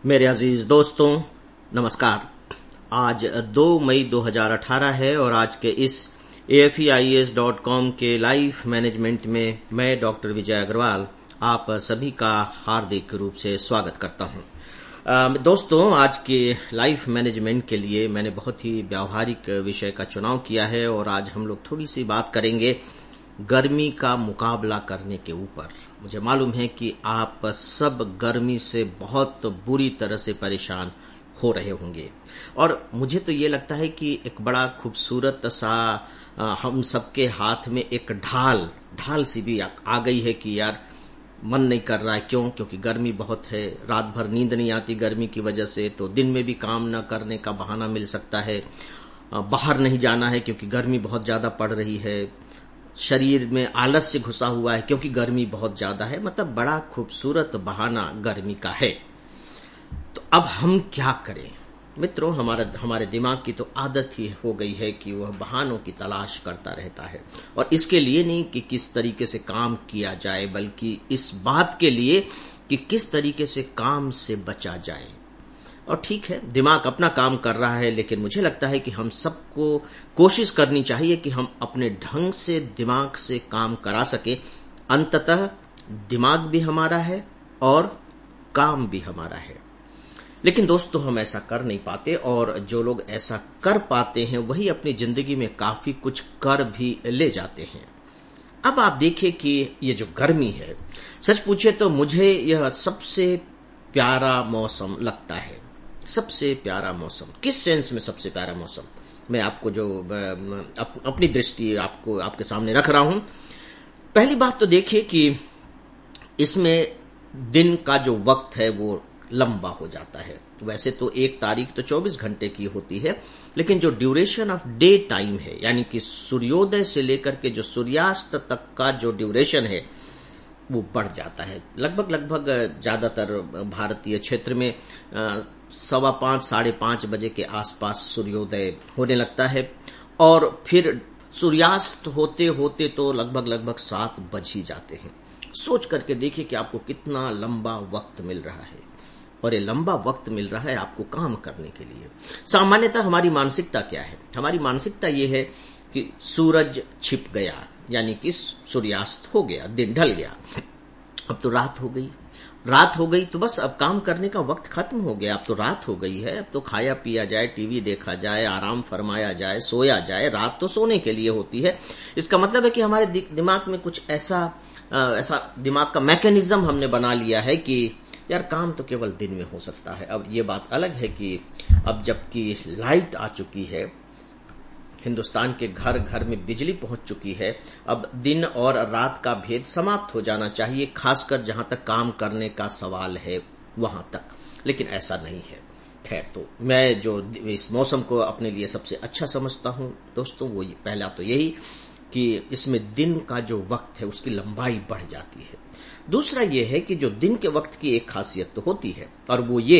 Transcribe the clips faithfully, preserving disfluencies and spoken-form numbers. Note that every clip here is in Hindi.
मेरे अजीज दोस्तों नमस्कार। आज दो मई दो हज़ार अठारह है और आज के इस A F E I S dot com के लाइफ मैनेजमेंट में मैं डॉक्टर विजय अग्रवाल आप सभी का हार्दिक रूप से स्वागत करता हूं। दोस्तों, आज के लाइफ मैनेजमेंट के लिए मैंने बहुत ही व्यावहारिक विषय का चुनाव किया है और आज हम लोग थोड़ी सी बात करेंगे गर्मी का मुकाबला करने के ऊपर। मुझे मालूम है कि आप सब गर्मी से बहुत बुरी तरह से परेशान हो रहे होंगे और मुझे तो ये लगता है कि एक बड़ा खूबसूरत सा हम सबके हाथ में एक ढाल ढाल सी भी आ गई है कि यार मन नहीं कर रहा है। क्यों? क्योंकि गर्मी बहुत है, रात भर नींद नहीं आती गर्मी की वजह से, तो दिन में भी काम न करने का बहाना मिल सकता है। बाहर नहीं जाना है क्योंकि गर्मी बहुत ज्यादा पड़ रही है, शरीर में आलस्य घुसा हुआ है क्योंकि गर्मी बहुत ज्यादा है। मतलब बड़ा खूबसूरत बहाना गर्मी का है। तो अब हम क्या करें मित्रों? हमारा हमारे दिमाग की तो आदत ही हो गई है कि वह बहानों की तलाश करता रहता है और इसके लिए नहीं कि किस तरीके से काम किया जाए, बल्कि इस बात के लिए कि किस तरीके से काम से बचा जाए। और ठीक है, दिमाग अपना काम कर रहा है, लेकिन मुझे लगता है कि हम सबको कोशिश करनी चाहिए कि हम अपने ढंग से दिमाग से काम करा सके। अंततः दिमाग भी हमारा है और काम भी हमारा है। लेकिन दोस्तों, हम ऐसा कर नहीं पाते और जो लोग ऐसा कर पाते हैं वही अपनी जिंदगी में काफी कुछ कर भी ले जाते हैं। अब आप देखिए कि ये जो गर्मी है, सच पूछे तो मुझे यह सबसे प्यारा मौसम लगता है। सबसे प्यारा मौसम किस सेंस में? सबसे प्यारा मौसम मैं आपको जो अप, अपनी दृष्टि आपको आपके सामने रख रहा हूं। पहली बात तो देखिए कि इसमें दिन का जो वक्त है वो लंबा हो जाता है। वैसे तो एक तारीख तो चौबीस घंटे की होती है, लेकिन जो ड्यूरेशन ऑफ डे टाइम है, यानी कि सूर्योदय से लेकर के जो सूर्यास्त तक का जो ड्यूरेशन है वो बढ़ जाता है। लगभग लगभग ज्यादातर भारतीय क्षेत्र में सवा पांच साढ़े पांच बजे के आसपास सूर्योदय होने लगता है और फिर सूर्यास्त होते होते तो लगभग लगभग सात बज ही जाते हैं। सोच करके देखिए कि आपको कितना लंबा वक्त मिल रहा है और ये लंबा वक्त मिल रहा है आपको काम करने के लिए। सामान्यतः हमारी मानसिकता क्या है? हमारी मानसिकता ये है कि सूरज छिप गया, यानी कि सूर्यास्त हो गया, दिन ढल गया, अब तो रात हो गई। रात हो गई तो बस अब काम करने का वक्त खत्म हो गया। अब तो रात हो गई है, अब तो खाया पिया जाए, टीवी देखा जाए, आराम फरमाया जाए, सोया जाए। रात तो सोने के लिए होती है। इसका मतलब है कि हमारे दिमाग में कुछ ऐसा ऐसा दिमाग का मैकेनिज्म हमने बना लिया है कि यार काम तो केवल दिन में हो सकता है। अब ये बात अलग है कि अब जबकि लाइट आ चुकी है, हिंदुस्तान के घर घर में बिजली पहुंच चुकी है, अब दिन और रात का भेद समाप्त हो जाना चाहिए, खासकर जहां तक काम करने का सवाल है वहां तक। लेकिन ऐसा नहीं है। खैर, तो मैं जो इस मौसम को अपने लिए सबसे अच्छा समझता हूं दोस्तों, वो पहला तो यही कि इसमें दिन का जो वक्त है उसकी लंबाई बढ़ जाती है। दूसरा ये है कि जो दिन के वक्त की एक खासियत तो होती है और वो ये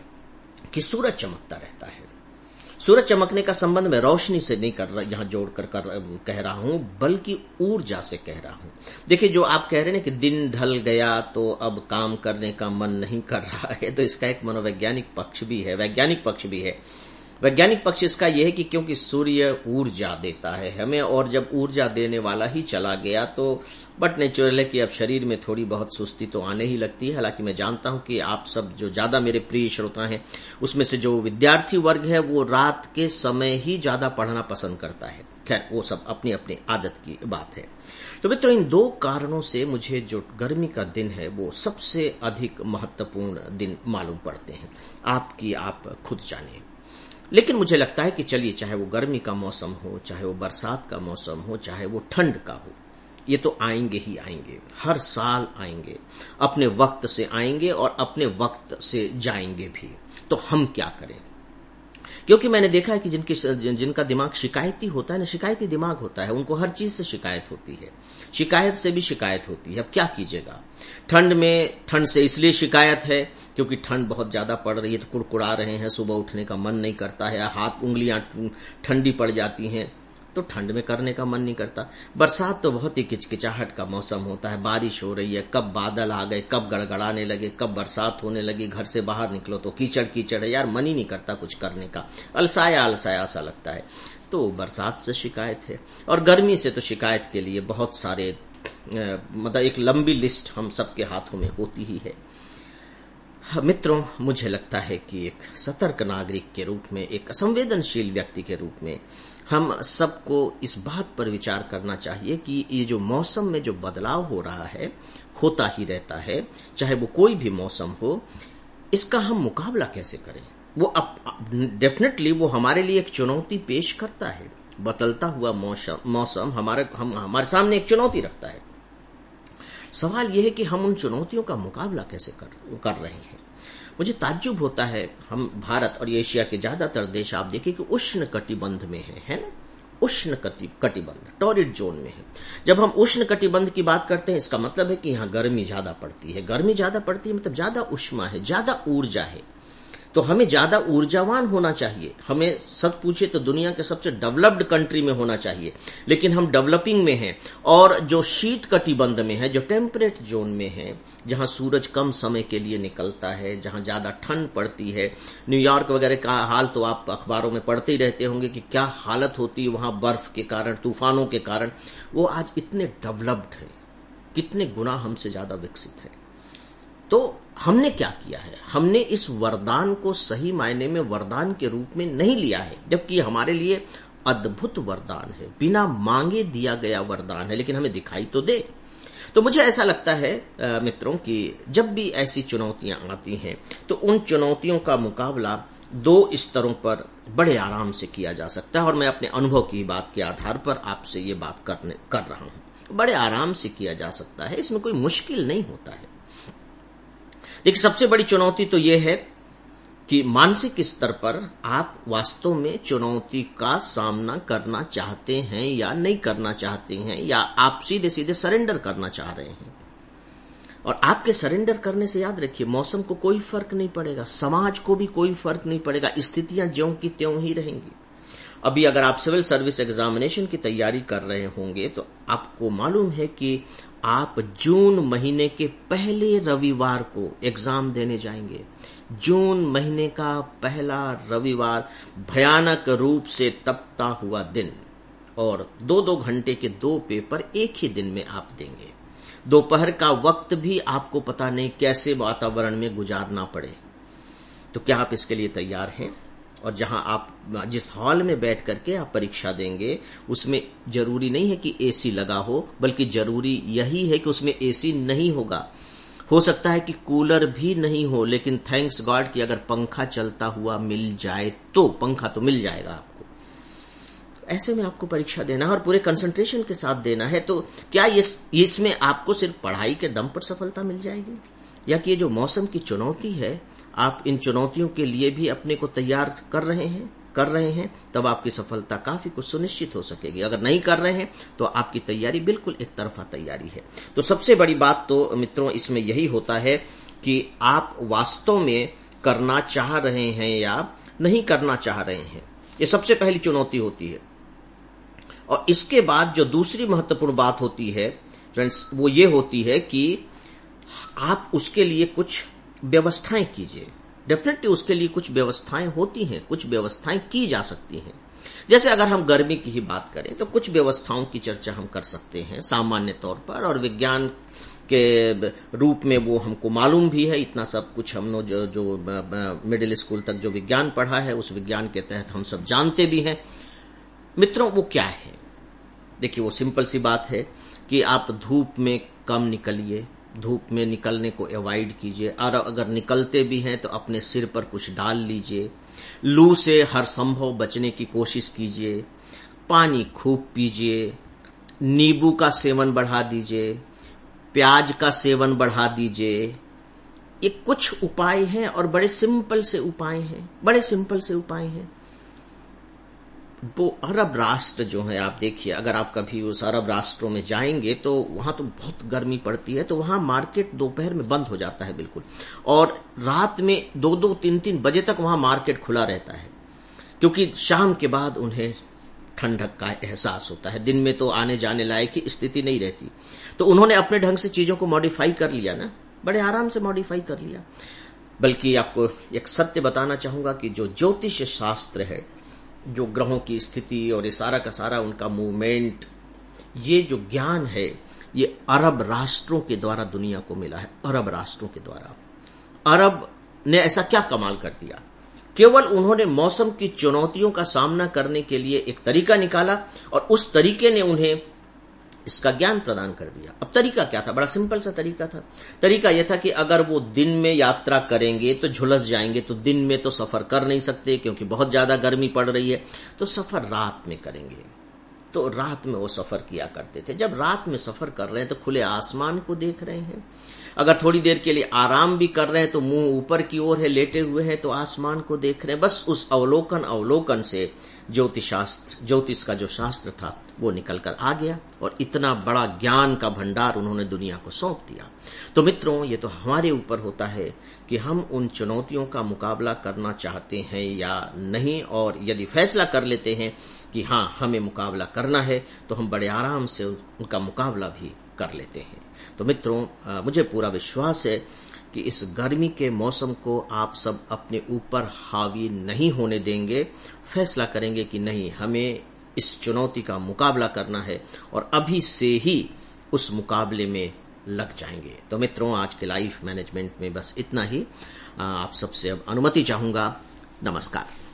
कि सूरज चमकता रहता है। सूरज चमकने का संबंध मैं रोशनी से नहीं कर रहा, यहां जोड़कर कर कह रहा हूं, बल्कि ऊर्जा से कह रहा हूं। देखिए, जो आप कह रहे हैं कि दिन ढल गया तो अब काम करने का मन नहीं कर रहा है, तो इसका एक मनोवैज्ञानिक पक्ष भी है, वैज्ञानिक पक्ष भी है। वैज्ञानिक पक्ष इसका यह है कि क्योंकि सूर्य ऊर्जा देता है हमें, और जब ऊर्जा देने वाला ही चला गया तो बट नेचुरल है कि अब शरीर में थोड़ी बहुत सुस्ती तो आने ही लगती है। हालांकि मैं जानता हूं कि आप सब जो ज्यादा मेरे प्रिय श्रोता हैं उसमें से जो विद्यार्थी वर्ग है वो रात के समय ही ज्यादा पढ़ना पसंद करता है। खैर, वो सब अपनी अपनी आदत की बात है। तो मित्रों, इन दो कारणों से मुझे जो गर्मी का दिन है वो सबसे अधिक महत्वपूर्ण दिन मालूम पड़ते हैं। आपकी आप खुद जानिए। लेकिन मुझे लगता है कि चलिए, चाहे वो गर्मी का मौसम हो, चाहे वो बरसात का मौसम हो, चाहे वो ठंड का हो, ये तो आएंगे ही आएंगे, हर साल आएंगे, अपने वक्त से आएंगे और अपने वक्त से जाएंगे भी। तो हम क्या करें? क्योंकि मैंने देखा है कि जिनकी जिनका दिमाग शिकायती होता है ना, शिकायती दिमाग होता है, उनको हर चीज से शिकायत होती है, शिकायत से भी शिकायत होती है। अब क्या कीजिएगा? ठंड में ठंड से इसलिए शिकायत है क्योंकि ठंड बहुत ज्यादा पड़ रही है, तो कुड़कुड़ा रहे हैं, सुबह उठने का मन नहीं करता है, हाथ उंगलियां ठंडी पड़ जाती हैं। तो ठंड में करने का मन नहीं करता। बरसात तो बहुत ही किचकिचाहट का मौसम होता है, बारिश हो रही है, कब बादल आ गए, कब गड़गड़ाने लगे, कब बरसात होने लगी, घर से बाहर निकलो तो कीचड़ कीचड़ है, यार मन ही नहीं करता कुछ करने का, अलसाया अलसाया सा लगता है। तो बरसात से शिकायत है, और गर्मी से तो शिकायत के लिए बहुत सारे मतलब एक लंबी लिस्ट हम सबके हाथों में होती ही है। मित्रों, मुझे लगता है कि एक सतर्क नागरिक के रूप में, एक संवेदनशील व्यक्ति के रूप में हम सबको इस बात पर विचार करना चाहिए कि ये जो मौसम में जो बदलाव हो रहा है, होता ही रहता है, चाहे वो कोई भी मौसम हो, इसका हम मुकाबला कैसे करें। वो डेफिनेटली वो हमारे लिए एक चुनौती पेश करता है। बदलता हुआ मौसम मौसम हमारे हम हमारे सामने एक चुनौती रखता है। सवाल यह है कि हम उन चुनौतियों का मुकाबला कैसे कर कर रहे हैं। मुझे ताज्जुब होता है, हम भारत और एशिया के ज्यादातर देश आप देखिए कि उष्ण कटिबंध में है, है ना, उष्ण कटिबंध, टॉरिड जोन में है। जब हम उष्ण कटिबंध की बात करते हैं, इसका मतलब है कि यहाँ गर्मी ज्यादा पड़ती है। गर्मी ज्यादा पड़ती है मतलब ज्यादा उष्मा है, ज्यादा ऊर्जा है, तो हमें ज्यादा ऊर्जावान होना चाहिए। हमें सब पूछे तो दुनिया के सबसे डेवलप्ड कंट्री में होना चाहिए, लेकिन हम डेवलपिंग में हैं। और जो शीत कटिबंध में है, जो टेम्परेट जोन में है, जहां सूरज कम समय के लिए निकलता है, जहां ज्यादा ठंड पड़ती है, न्यूयॉर्क वगैरह का हाल तो आप अखबारों में पढ़ते ही रहते होंगे कि क्या हालत होती है वहां बर्फ के कारण, तूफानों के कारण। वो आज इतने डेवलप्ड है, कितने गुना हमसे ज्यादा विकसित है। तो हमने क्या किया है, हमने इस वरदान को सही मायने में वरदान के रूप में नहीं लिया है, जबकि हमारे लिए अद्भुत वरदान है, बिना मांगे दिया गया वरदान है, लेकिन हमें दिखाई तो दे। तो मुझे ऐसा लगता है मित्रों कि जब भी ऐसी चुनौतियां आती हैं तो उन चुनौतियों का मुकाबला दो स्तरों पर बड़े आराम से किया जा सकता है, और मैं अपने अनुभव की बात के आधार पर आपसे ये बात करने कर रहा हूं। बड़े आराम से किया जा सकता है, इसमें कोई मुश्किल नहीं होता है। देखिए, सबसे बड़ी चुनौती तो यह है कि मानसिक स्तर पर आप वास्तव में चुनौती का सामना करना चाहते हैं या नहीं करना चाहते हैं, या आप सीधे सीधे सरेंडर करना चाह रहे हैं। और आपके सरेंडर करने से याद रखिए, मौसम को कोई फर्क नहीं पड़ेगा, समाज को भी कोई फर्क नहीं पड़ेगा, स्थितियां ज्यों की त्यों ही रहेंगी। अभी अगर आप सिविल सर्विस एग्जामिनेशन की तैयारी कर रहे होंगे तो आपको मालूम है कि आप जून महीने के पहले रविवार को एग्जाम देने जाएंगे। जून महीने का पहला रविवार, भयानक रूप से तपता हुआ दिन, और दो दो घंटे के दो पेपर एक ही दिन में आप देंगे। दोपहर का वक्त भी आपको पता नहीं कैसे वातावरण में गुजारना पड़े। तो क्या आप इसके लिए तैयार हैं? और जहां आप जिस हॉल में बैठ करके आप परीक्षा देंगे, उसमें जरूरी नहीं है कि एसी लगा हो, बल्कि जरूरी यही है कि उसमें एसी नहीं होगा। हो सकता है कि कूलर भी नहीं हो, लेकिन थैंक्स गॉड कि अगर पंखा चलता हुआ मिल जाए तो, पंखा तो मिल जाएगा आपको। ऐसे में आपको परीक्षा देना है और पूरे कंसंट्रेशन के साथ देना है। तो क्या इस इसमें आपको सिर्फ पढ़ाई के दम पर सफलता मिल जाएगी, या कि ये जो मौसम की चुनौती है, आप इन चुनौतियों के लिए भी अपने को तैयार कर रहे हैं कर रहे हैं तब आपकी सफलता काफी कुछ सुनिश्चित हो सकेगी। अगर नहीं कर रहे हैं तो आपकी तैयारी बिल्कुल एक तरफा तैयारी है। तो सबसे बड़ी बात तो मित्रों इसमें यही होता है कि आप वास्तव में करना चाह रहे हैं या नहीं करना चाह रहे हैं। ये सबसे पहली चुनौती होती है। और इसके बाद जो दूसरी महत्वपूर्ण बात होती है फ्रेंड्स, वो ये होती है कि आप उसके लिए कुछ व्यवस्थाएं कीजिए। डेफिनेटली उसके लिए कुछ व्यवस्थाएं होती हैं, कुछ व्यवस्थाएं की जा सकती हैं। जैसे अगर हम गर्मी की ही बात करें तो कुछ व्यवस्थाओं की चर्चा हम कर सकते हैं सामान्य तौर पर, और विज्ञान के रूप में वो हमको मालूम भी है। इतना सब कुछ हम लोग जो, जो मिडिल स्कूल तक जो विज्ञान पढ़ा है, उस विज्ञान के तहत हम सब जानते भी हैं। मित्रों, वो क्या है? देखिए, वो सिंपल सी बात है कि आप धूप में कम निकलिए, धूप में निकलने को अवॉइड कीजिए, और अगर निकलते भी हैं तो अपने सिर पर कुछ डाल लीजिए। लू से हर संभव बचने की कोशिश कीजिए। पानी खूब पीजिए, नींबू का सेवन बढ़ा दीजिए, प्याज का सेवन बढ़ा दीजिए। ये कुछ उपाय हैं और बड़े सिंपल से उपाय हैं, बड़े सिंपल से उपाय हैं। वो अरब राष्ट्र जो है, आप देखिए, अगर आप कभी उस अरब राष्ट्रों में जाएंगे तो वहां तो बहुत गर्मी पड़ती है, तो वहां मार्केट दोपहर में बंद हो जाता है बिल्कुल, और रात में दो दो तीन तीन बजे तक वहां मार्केट खुला रहता है, क्योंकि शाम के बाद उन्हें ठंडक का एहसास होता है। दिन में तो आने जाने लायक की स्थिति नहीं रहती, तो उन्होंने अपने ढंग से चीजों को मॉडिफाई कर लिया ना, बड़े आराम से मॉडिफाई कर लिया। बल्कि आपको एक सत्य बताना चाहूंगा कि जो ज्योतिष शास्त्र है, जो ग्रहों की स्थिति और ये सारा का सारा उनका मूवमेंट, ये जो ज्ञान है, ये अरब राष्ट्रों के द्वारा दुनिया को मिला है। अरब राष्ट्रों के द्वारा। अरब ने ऐसा क्या कमाल कर दिया, केवल उन्होंने मौसम की चुनौतियों का सामना करने के लिए एक तरीका निकाला और उस तरीके ने उन्हें इसका ज्ञान प्रदान कर दिया। अब तरीका क्या था? बड़ा सिंपल सा तरीका था। तरीका यह था कि अगर वो दिन में यात्रा करेंगे तो झुलस जाएंगे, तो दिन में तो सफर कर नहीं सकते क्योंकि बहुत ज्यादा गर्मी पड़ रही है, तो सफर रात में करेंगे। तो रात में वो सफर किया करते थे। जब रात में सफर कर रहे हैं तो खुले आसमान को देख रहे हैं, अगर थोड़ी देर के लिए आराम भी कर रहे हैं तो मुंह ऊपर की ओर है, लेटे हुए हैं तो आसमान को देख रहे हैं। बस उस अवलोकन अवलोकन से ज्योतिष शास्त्र, ज्योतिष का जो शास्त्र था वो निकल कर आ गया और इतना बड़ा ज्ञान का भंडार उन्होंने दुनिया को सौंप दिया। तो मित्रों, ये तो हमारे ऊपर होता है कि हम उन चुनौतियों का मुकाबला करना चाहते हैं या नहीं, और यदि फैसला कर लेते हैं कि हाँ हमें मुकाबला करना है तो हम बड़े आराम से उनका मुकाबला भी कर लेते हैं। तो मित्रों, मुझे पूरा विश्वास है कि इस गर्मी के मौसम को आप सब अपने ऊपर हावी नहीं होने देंगे। फैसला करेंगे कि नहीं, हमें इस चुनौती का मुकाबला करना है और अभी से ही उस मुकाबले में लग जाएंगे। तो मित्रों, आज के लाइफ मैनेजमेंट में बस इतना ही। आप सबसे अब अनुमति चाहूंगा। नमस्कार।